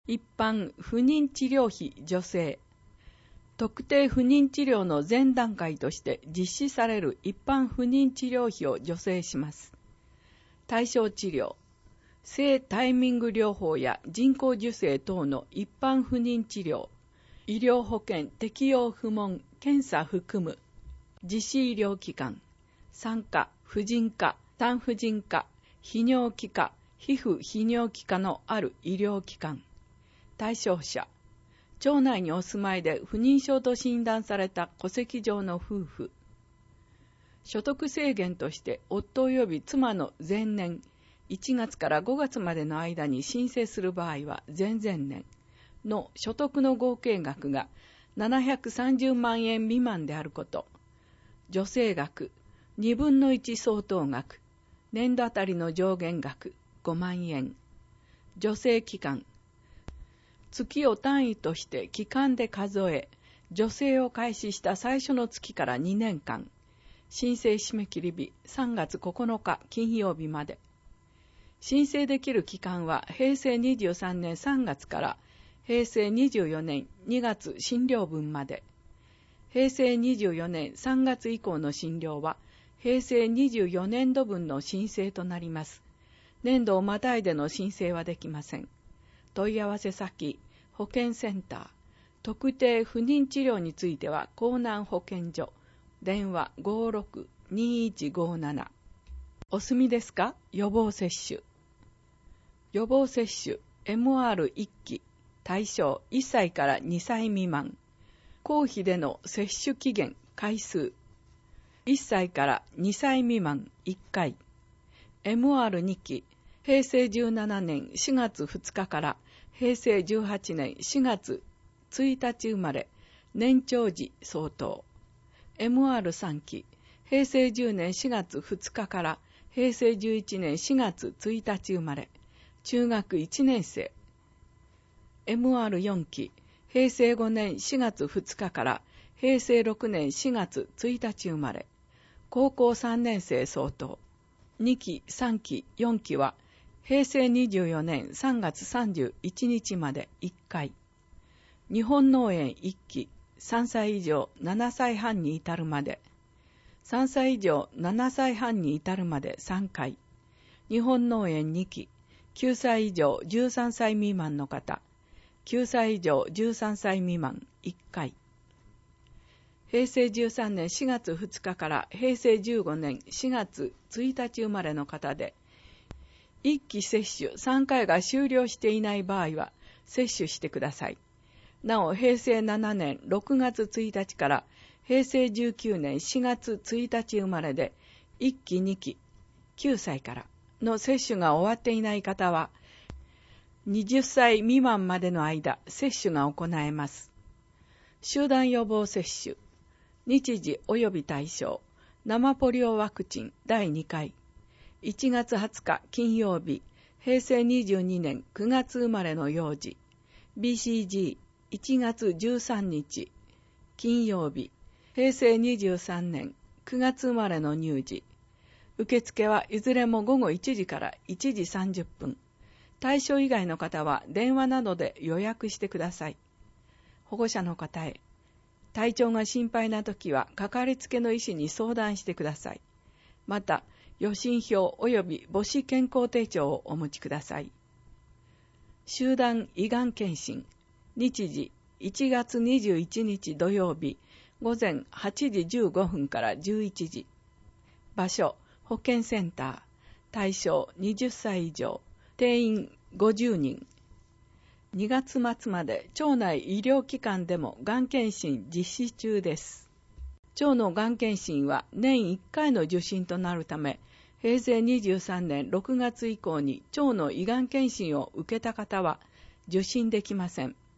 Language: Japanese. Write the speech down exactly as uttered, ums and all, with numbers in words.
一般不妊治療費助成。特定不妊治療の前段階として実施される一般不妊治療費を助成します。対象治療、性タイミング療法や人工授精等の一般不妊治療、医療保険適用不問、検査含む、実施医療機関、産科、婦人科、産婦人科、泌尿器科、皮膚泌尿器科のある医療機関。対象者、町内にお住まいで不妊症と診断された戸籍上の夫婦。所得制限として夫及び妻の前年いちがつからごがつまでの間に申請する場合は前々年の所得の合計額がななひゃくさんじゅうまんえん未満であること。助成額にぶんのいち相当額、年度あたりの上限額ごまんえん。助成期間、月を単位として期間で数え、助成を開始した最初の月からにねんかん、申請締め切り日さんがつここのか金曜日まで。申請できる期間はへいせいにじゅうさんねんさんがつからへいせいにじゅうよねんにがつ診療分まで。へいせいにじゅうよねんさんがつ以降の診療はへいせいにじゅうよねんどぶんの申請となります。年度をまたいでの申請はできません。問い合わせ先、保健センター、特定不妊治療については江南保健所、電話 ごーろくにいちごーなな。お済みですか？予防接種。予防接種 エムアールいっ 期、対象いっさいからにさい未満。公費での接種期限回数。いっさいからにさい未満いっかい。エムアールに 期、へいせいじゅうななねんしがつふつかからへいせいじゅうはちねんしがつついたち生まれ、年長児相当。エムアールさん 期、へいせいじゅうねんしがつふつかからへいせいじゅういちねんしがつついたち生まれ、中学いちねんせい。エムアールよん 期、へいせいごねんしがつふつかからへいせいろくねんしがつついたち生まれ、高校さんねんせい相当。にき、さんき、よんきはへいせいにじゅうよねんさんがつさんじゅういちにちまでいっかい。日本脳炎いっき、さんさい以上ななさいはんに至るまで。さんさい以上ななさいはんに至るまでさんかい。日本脳炎にき、きゅうさい以上じゅうさんさい未満の方。きゅうさい以上じゅうさんさい未満いっかい。へいせいじゅうさんねんしがつふつかからへいせいじゅうごねんしがつついたち生まれの方で、いっき接種さんかいが終了していない場合は接種してください。なお、へいせいななねんろくがつついたちからへいせいじゅうきゅうねんしがつついたち生まれでいっきにききゅうさいからの接種が終わっていない方ははたち未満までの間接種が行えます。集団予防接種、日時及び対象、生ポリオワクチンだいにかい、いちがつはつか金曜日、へいせいにじゅうにねんくがつ生まれの幼児、ビーシージーいちがつじゅうさんにち金曜日、へいせいにじゅうさんねんくがつ生まれの乳児。受付はいずれもごごいちじからいちじさんじゅっぷん。対象以外の方は電話などで予約してください。保護者の方へ、体調が心配なときはかかりつけの医師に相談してください。また、予診票及び母子健康手帳をお持ちください。集団胃がん検診、日時いちがつにじゅういちにち土曜日、ごぜんはちじじゅうごふんからじゅういちじ。場所、保健センター。対象はたち以上。定員ごじゅうにん。にがつまつまで町内医療機関でもがん検診実施中です。町のがん検診は年いっかいの受診となるため、へいせいにじゅうさんねんろくがつ以降に町の胃がん検診を受けた方は受診できません。